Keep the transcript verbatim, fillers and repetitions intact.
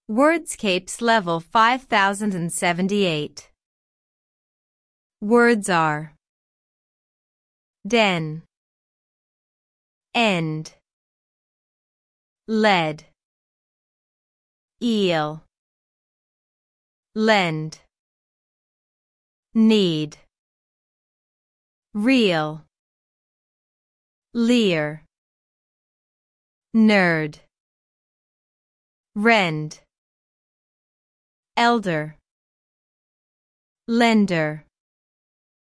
Wordscapes level five thousand seventy-eight. Words are den, end, lead, eel, lend, need, real, leer, nerd, rend, elder, lender.